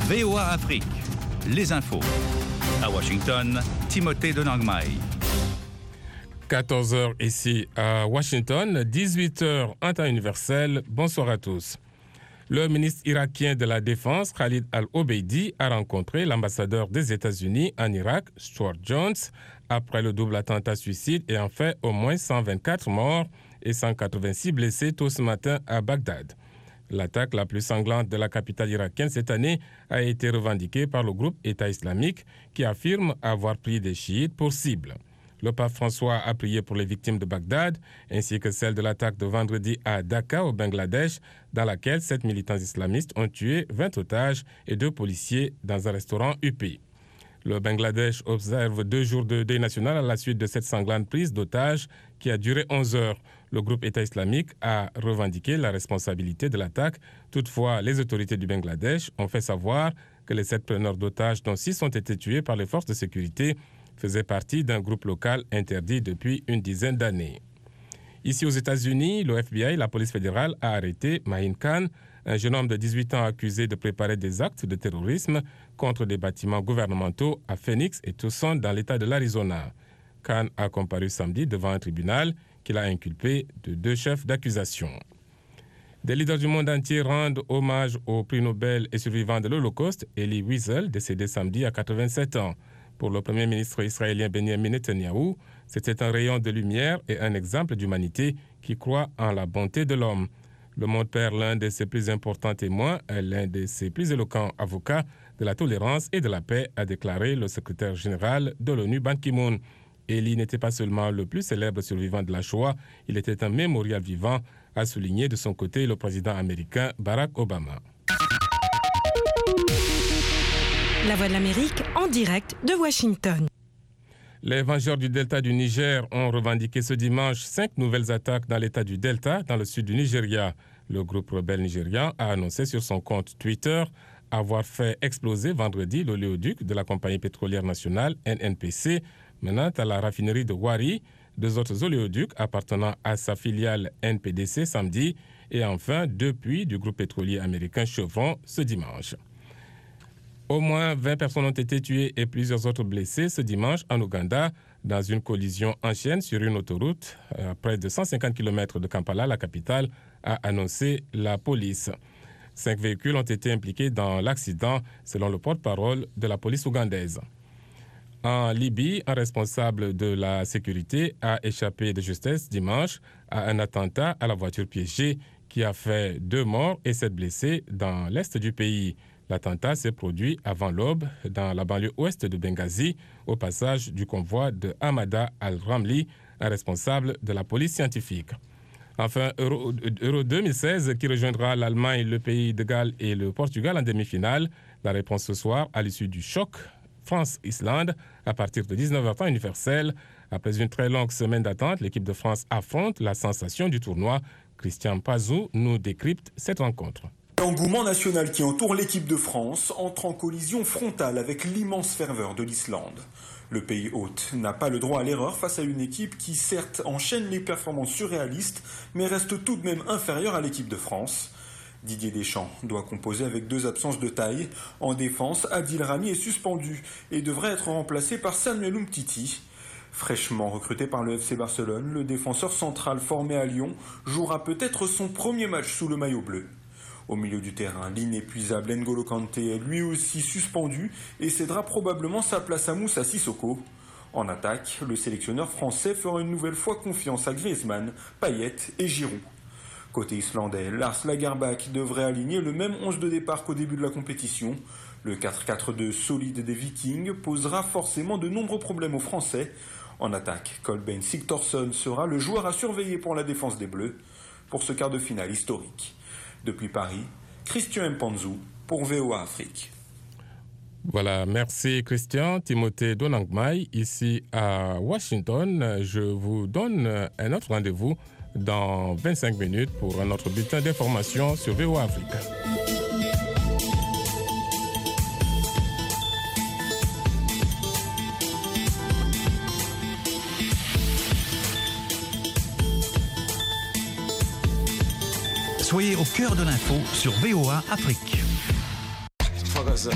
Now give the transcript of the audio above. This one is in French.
VOA Afrique, les infos. À Washington, Timothée de Nangmai. 14h ici à Washington, 18h en temps universel. Bonsoir à tous. Le ministre irakien de la Défense, Khalid Al-Obeidi, a rencontré l'ambassadeur des États-Unis en Irak, Stuart Jones, après le double attentat suicide et en fait au moins 124 morts et 186 blessés tôt ce matin à Bagdad. L'attaque la plus sanglante de la capitale irakienne cette année a été revendiquée par le groupe État islamique qui affirme avoir pris des chiites pour cible. Le pape François a prié pour les victimes de Bagdad, ainsi que celle de l'attaque de vendredi à Dhaka, au Bangladesh, dans laquelle 7 militants islamistes ont tué 20 otages et 2 policiers dans un restaurant huppé. Le Bangladesh observe 2 jours de deuil national à la suite de cette sanglante prise d'otages qui a duré 11 heures. Le groupe État islamique a revendiqué la responsabilité de l'attaque. Toutefois, les autorités du Bangladesh ont fait savoir que les 7 preneurs d'otages, dont 6 ont été tués par les forces de sécurité, faisait partie d'un groupe local interdit depuis une dizaine d'années. Ici aux États-Unis, le FBI, la police fédérale, a arrêté Mahin Khan, un jeune homme de 18 ans accusé de préparer des actes de terrorisme contre des bâtiments gouvernementaux à Phoenix et Tucson dans l'État de l'Arizona. Khan a comparu samedi devant un tribunal qu'il a inculpé de 2 chefs d'accusation. Des leaders du monde entier rendent hommage au prix Nobel et survivant de l'Holocauste, Elie Wiesel, décédé samedi à 87 ans. Pour le Premier ministre israélien Benjamin Netanyahou, c'était un rayon de lumière et un exemple d'humanité qui croit en la bonté de l'homme. Le monde perd l'un de ses plus importants témoins, l'un de ses plus éloquents avocats de la tolérance et de la paix, a déclaré le secrétaire général de l'ONU, Ban Ki-moon. Elie n'était pas seulement le plus célèbre survivant de la Shoah, il était un mémorial vivant, a souligné de son côté le président américain Barack Obama. La Voix de l'Amérique en direct de Washington. Les Vengeurs du Delta du Niger ont revendiqué ce dimanche 5 nouvelles attaques dans l'État du Delta, dans le sud du Nigeria. Le groupe rebelle nigérian a annoncé sur son compte Twitter avoir fait exploser vendredi l'oléoduc de la compagnie pétrolière nationale NNPC, menant à la raffinerie de Wari, 2 autres oléoducs appartenant à sa filiale NPDC samedi, et enfin 2 puits du groupe pétrolier américain Chevron ce dimanche. Au moins 20 personnes ont été tuées et plusieurs autres blessées ce dimanche en Ouganda dans une collision en chaîne sur une autoroute à près de 150 km de Kampala, la capitale, a annoncé la police. 5 véhicules ont été impliqués dans l'accident, selon le porte-parole de la police ougandaise. En Libye, un responsable de la sécurité a échappé de justesse dimanche à un attentat à la voiture piégée qui a fait 2 morts et 7 blessés dans l'est du pays. L'attentat s'est produit avant l'aube dans la banlieue ouest de Benghazi, au passage du convoi de Hamada Al-Ramli, un responsable de la police scientifique. Enfin, Euro 2016 qui rejoindra l'Allemagne, le pays de Galles et le Portugal en demi-finale. La réponse ce soir à l'issue du choc France-Islande à partir de 19h temps universel. Après une très longue semaine d'attente, l'équipe de France affronte la sensation du tournoi. Christian Pazou nous décrypte cette rencontre. L'engouement national qui entoure l'équipe de France entre en collision frontale avec l'immense ferveur de l'Islande. Le pays hôte n'a pas le droit à l'erreur face à une équipe qui certes enchaîne les performances surréalistes, mais reste tout de même inférieure à l'équipe de France. Didier Deschamps doit composer avec 2 absences de taille. En défense, Adil Rami est suspendu et devrait être remplacé par Samuel Umtiti. Fraîchement recruté par le FC Barcelone, le défenseur central formé à Lyon jouera peut-être son premier match sous le maillot bleu. Au milieu du terrain, l'inépuisable N'Golo Kanté est lui aussi suspendu et cédera probablement sa place à Moussa Sissoko. En attaque, le sélectionneur français fera une nouvelle fois confiance à Griezmann, Payet et Giroud. Côté islandais, Lars Lagerbäck devrait aligner le même 11 de départ qu'au début de la compétition. Le 4-4-2 solide des Vikings posera forcément de nombreux problèmes aux Français. En attaque, Kolbeinn Sigthorsson sera le joueur à surveiller pour la défense des Bleus pour ce quart de finale historique. Depuis Paris, Christian Mpanzu pour VOA Afrique. Voilà, merci Christian. Timothée de Nangmai, ici à Washington. Je vous donne un autre rendez-vous dans 25 minutes pour un autre bulletin d'information sur VOA Afrique. Soyez au cœur de l'info sur VOA Afrique.